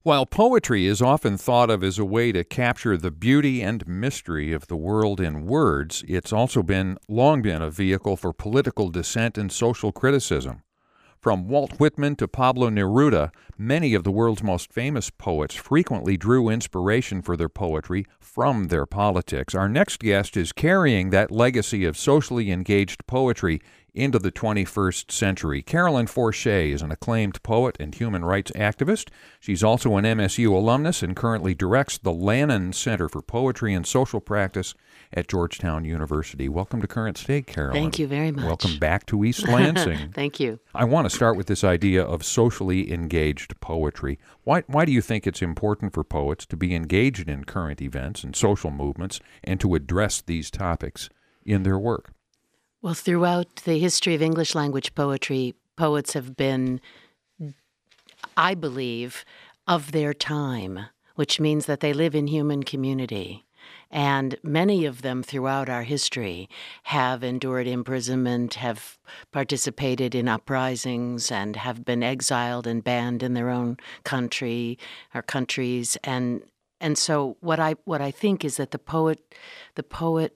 While poetry is often thought of as a way to capture the beauty and mystery of the world in words, it's also long been a vehicle for political dissent and social criticism. From Walt Whitman to Pablo Neruda, many of the world's most famous poets frequently drew inspiration for their poetry from their politics. Our next guest is carrying that legacy of socially engaged poetry into the 21st century. Carolyn Forche is an acclaimed poet and human rights activist. She's also an MSU alumnus and currently directs the Lannan Center for Poetry and Social Practice at Georgetown University. Welcome to Current State, Carolyn. Thank you very much. Welcome back to East Lansing. Thank you. I want to start with this idea of socially engaged poetry. Why do you think it's important for poets to be engaged in current events and social movements and to address these topics in their work? Well, throughout the history of English language poetry, poets have been, I believe, of their time, which means that they live in human community. And many of them throughout our history have endured imprisonment, have participated in uprisings, and have been exiled and banned in their own country or countries. And so what I think is that the poet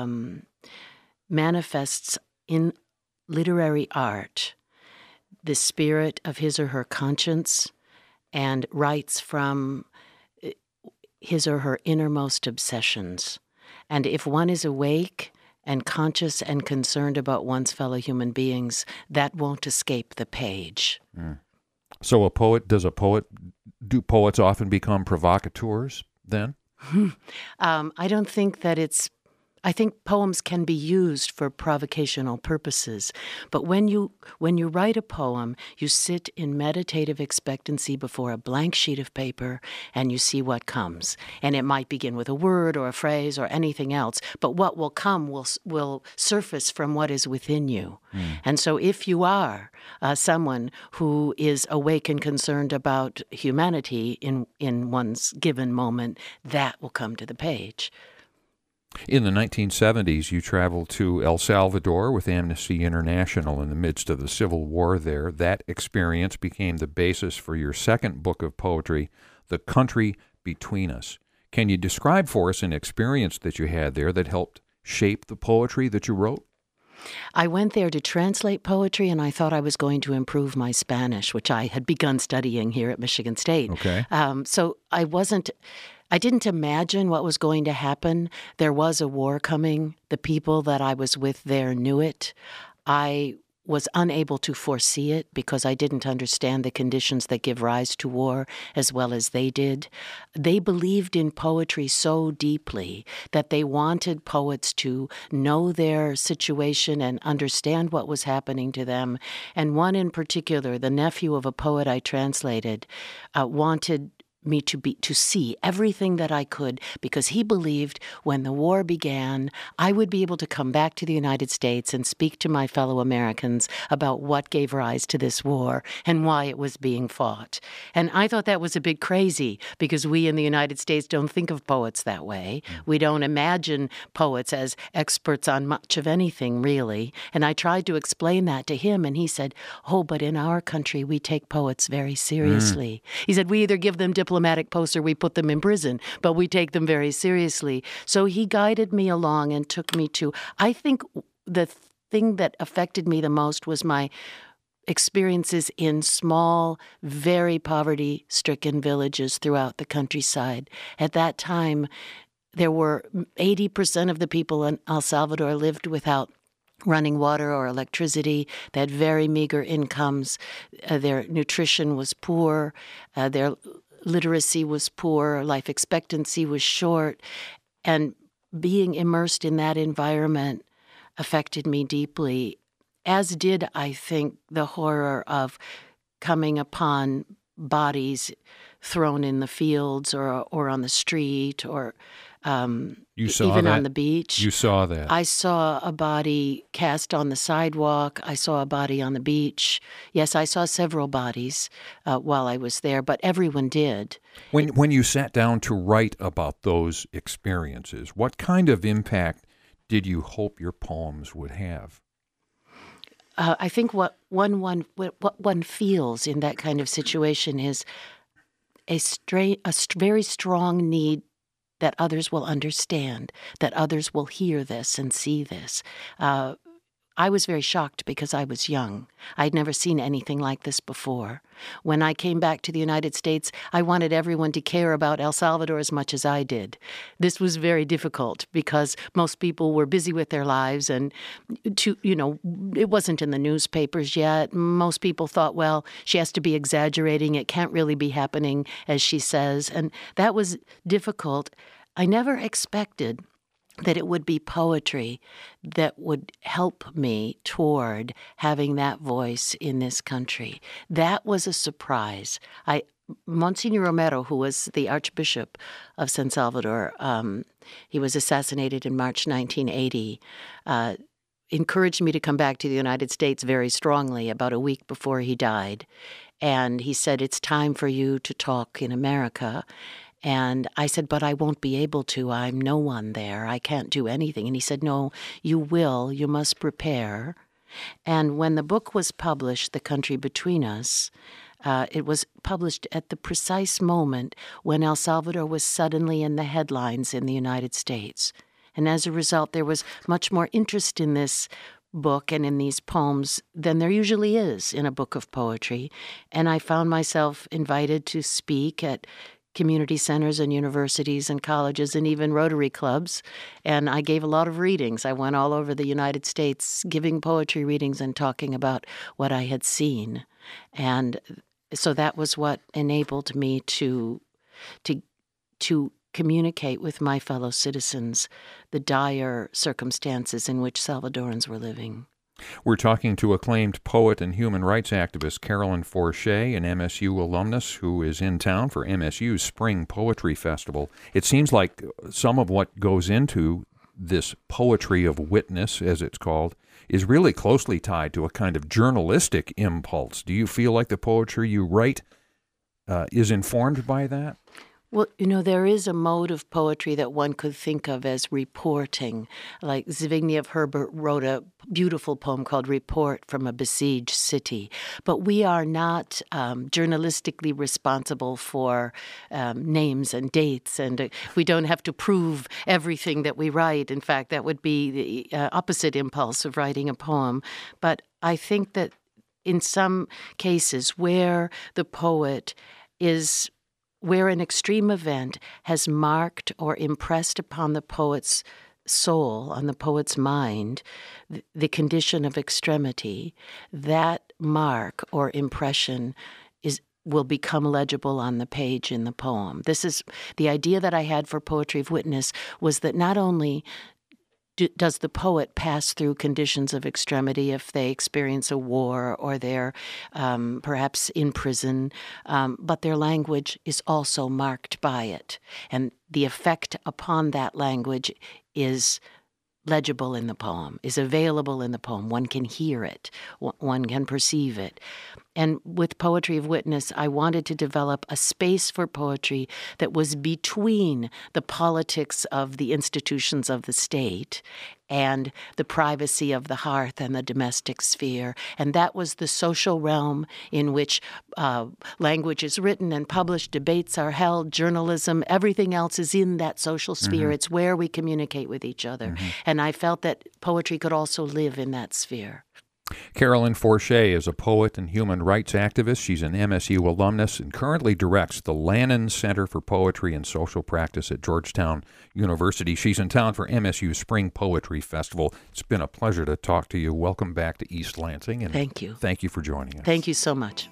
manifests in literary art the spirit of his or her conscience and writes from his or her innermost obsessions. And if one is awake and conscious and concerned about one's fellow human beings, that won't escape the page. So do poets often become provocateurs then? I don't think that I think poems can be used for provocational purposes, but when you write a poem, you sit in meditative expectancy before a blank sheet of paper and you see what comes. And it might begin with a word or a phrase or anything else, but what will come will surface from what is within you. And so if you are someone who is awake and concerned about humanity in one's given moment, that will come to the page. In the 1970s, you traveled to El Salvador with Amnesty International in the midst of the civil war there. That experience became the basis for your second book of poetry, The Country Between Us. Can you describe for us an experience that you had there that helped shape the poetry that you wrote? I went there to translate poetry, and I thought I was going to improve my Spanish, which I had begun studying here at Michigan State. Okay. So I didn't imagine what was going to happen. There was a war coming. The people that I was with there knew it. I was unable to foresee it because I didn't understand the conditions that give rise to war as well as they did. They believed in poetry so deeply that they wanted poets to know their situation and understand what was happening to them. And one in particular, the nephew of a poet I translated, wanted me to see everything that I could because he believed when the war began, I would be able to come back to the United States and speak to my fellow Americans about what gave rise to this war and why it was being fought. And I thought that was a bit crazy because we in the United States don't think of poets that way. We don't imagine poets as experts on much of anything, really. And I tried to explain that to him, and he said, but in our country, we take poets very seriously. He said, we either give them diplomatic posts or we put them in prison, but we take them very seriously. So he guided me along and took me to, I think the thing that affected me the most was my experiences in small, very poverty-stricken villages throughout the countryside. At that time, there were 80% of the people in El Salvador lived without running water or electricity. They had very meager incomes. Their nutrition was poor. Their literacy was poor. Life expectancy was short. And being immersed in that environment affected me deeply, as did, I think, the horror of coming upon bodies thrown in the fields or on the street or even on the beach. You saw that. I saw a body cast on the sidewalk. I saw a body on the beach. Yes, I saw several bodies while I was there, but everyone did. When you sat down to write about those experiences, what kind of impact did you hope your poems would have? I think what one feels in that kind of situation is very strong need that others will understand, that others will hear this and see this. I was very shocked because I was young. I'd never seen anything like this before. When I came back to the United States, I wanted everyone to care about El Salvador as much as I did. This was very difficult because most people were busy with their lives, and it wasn't in the newspapers yet. Most people thought, well, she has to be exaggerating. It can't really be happening as she says, and that was difficult. I never expected that it would be poetry that would help me toward having that voice in this country. That was a surprise. Monsignor Romero, who was the Archbishop of San Salvador, he was assassinated in March 1980, encouraged me to come back to the United States very strongly about a week before he died. And he said, it's time for you to talk in America. And I said, but I won't be able to. I'm no one there. I can't do anything. And he said, no, you will. You must prepare. And when the book was published, The Country Between Us, it was published at the precise moment when El Salvador was suddenly in the headlines in the United States. And as a result, there was much more interest in this book and in these poems than there usually is in a book of poetry. And I found myself invited to speak at community centers and universities and colleges and even Rotary clubs. And I gave a lot of readings. I went all over the United States giving poetry readings and talking about what I had seen. And so that was what enabled me to communicate with my fellow citizens the dire circumstances in which Salvadorans were living. We're talking to acclaimed poet and human rights activist Carolyn Forché, an MSU alumnus who is in town for MSU's Spring Poetry Festival. It seems like some of what goes into this poetry of witness, as it's called, is really closely tied to a kind of journalistic impulse. Do you feel like the poetry you write is informed by that? Well, there is a mode of poetry that one could think of as reporting. Like Zbigniew Herbert wrote a beautiful poem called Report from a Besieged City. But we are not journalistically responsible for names and dates, and we don't have to prove everything that we write. In fact, that would be the opposite impulse of writing a poem. But I think that in some cases where the poet is where an extreme event has marked or impressed upon the poet's soul, on the poet's mind, the condition of extremity, that mark or impression will become legible on the page in the poem. This is the idea that I had for Poetry of Witness, was that not only does the poet pass through conditions of extremity if they experience a war or they're perhaps in prison, but their language is also marked by it. And the effect upon that language is legible in the poem, is available in the poem. One can hear it. One can perceive it. And with Poetry of Witness, I wanted to develop a space for poetry that was between the politics of the institutions of the state and the privacy of the hearth and the domestic sphere. And that was the social realm in which language is written and published, debates are held, journalism, everything else is in that social sphere. Mm-hmm. It's where we communicate with each other. Mm-hmm. And I felt that poetry could also live in that sphere. Carolyn Forché is a poet and human rights activist. She's an MSU alumnus and currently directs the Lannan Center for Poetry and Social Practice at Georgetown University. She's in town for MSU's Spring Poetry Festival. It's been a pleasure to talk to you. Welcome back to East Lansing. And thank you. Thank you for joining us. Thank you so much.